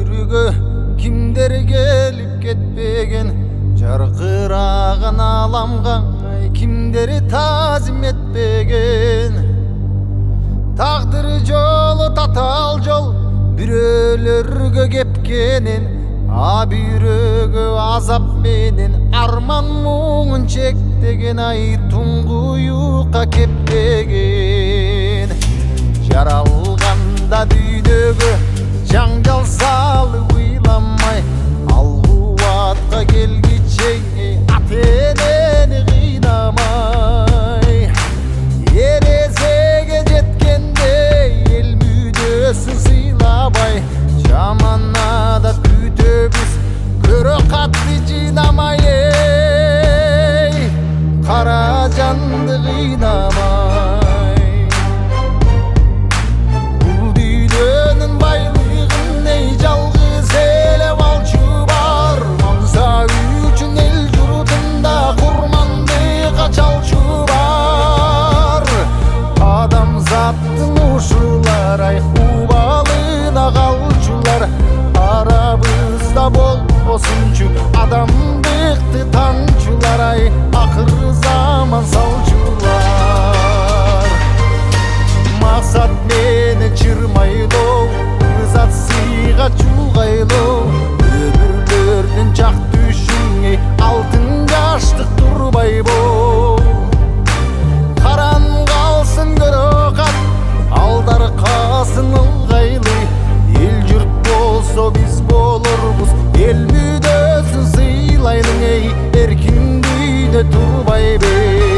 өмүргө кимдер келип кетпеген, жаркыраган аламга кимдер таазим этпеген. Тагдыр жолу татаал жол бирөөлөргө кепкенин, бирөөгө азап менен арман муңун чектеген, туңгуюкка кеппеген. Жаралганда дүйнөгө жаңжал салып ыйламай, ал кубатка келгиче ата-энени кыйнамай. Эрезеге жеткенде эл мүдөсүн сыйлабай, жаманада күтөбүз көрө катты жыйнамай. Кара жанды кыйнамай. Бул дүйнөнүн байлыгын жалгыз эле балчу бар, маңса үчүн эл журтунда курмандыкка чалчу бар. Адамзаттын ушулар убалына калчулар, арабызда болбосунчу адамдыкты танчулар, акыр заман салчулар. Максат менен чырмайлоо, ызат сыйга чулгайлоо, өмүрлөрдүн жак түшүңө алтын жаштык турбайбы. Каран калсын көрө кат, алдар касын ылгайлы, эл журт болсо биз болорбуз, эл мүдөсүн сыйлайлы, эркин дүйнө турбайбы.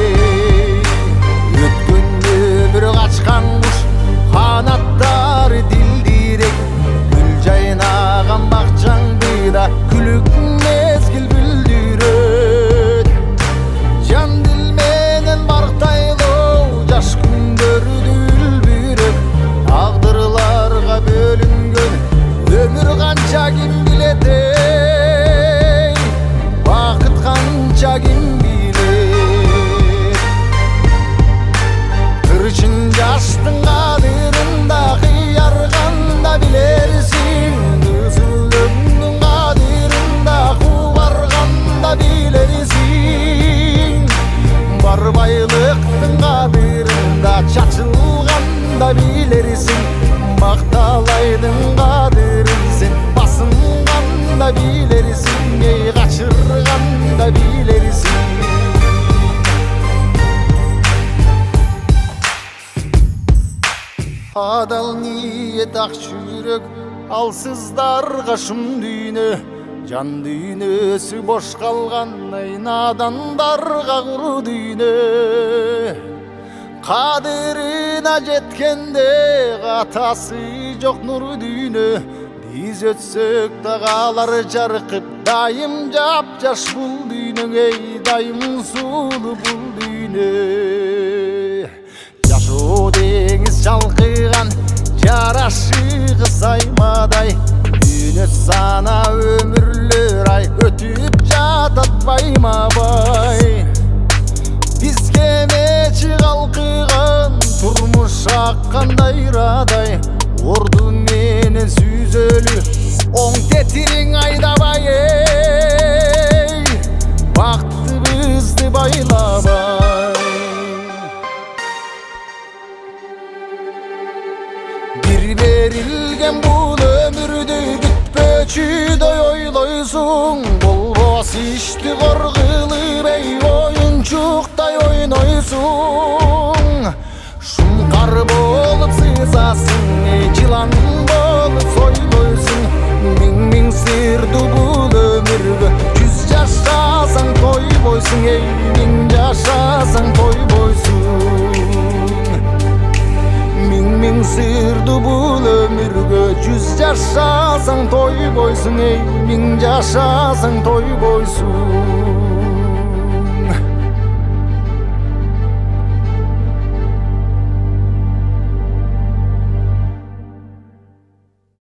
Өткөн өмүр качкан куш, канаттары дилдирек, гүл жайнаган бакчаңды да күлүк мезгил бүлдүрөт. Жан дил менен мактайлоо, жаш күндөрдү үлбүрөк, тагдырларга бөлүнгөн өмүр канча ким билет, бакыт канча ким билет. Кырчын жаштын кадырында кыярганда билерсиң, кызыл өмүрдүн кадырында кубарганда билерсиң. Бар байлыктын кадырында чачылганда билерсиң, макталайдын кадырын сен басынганда билерсиң, качырганда билерсиң. Адал ниет ак жүрөк, алсыздарга шум дүйнө, жан дүйнөсү бош калган надандарга куру дүйнө. Кадырына жеткенде катасы жок нур дүйнө, биз өтсөк да калар жаркып, дайым жапжаш бул дүйнө, дайым сулуу бул дүйнө. Жашоо деңиз жалкыган, жарашыгы саймадай, дүйнө сана өмүрлөр өтүп жатат байма-бай. Бизге мечи калкыган турмуш аккандай радай, орду менен сүзөлү оң тетириң айдабай, бактыбызды байлабай. Бир берилген бул өмүрдү бүтпөчүдөй ойлойсуң, болбос ишти коргылып оюнчуктай ойнойсуң. Шумкар болуп сызасың, жылан болуп сойлойсуң. Миң сырдуу бул өмүргө жүз жашасаң тойбойсуң, миң жашасаң тойбойсуң. Миң сырдуу бул өмүргө жүз жашасаң тойбойсуң, миң жашасаң тойбойсуң.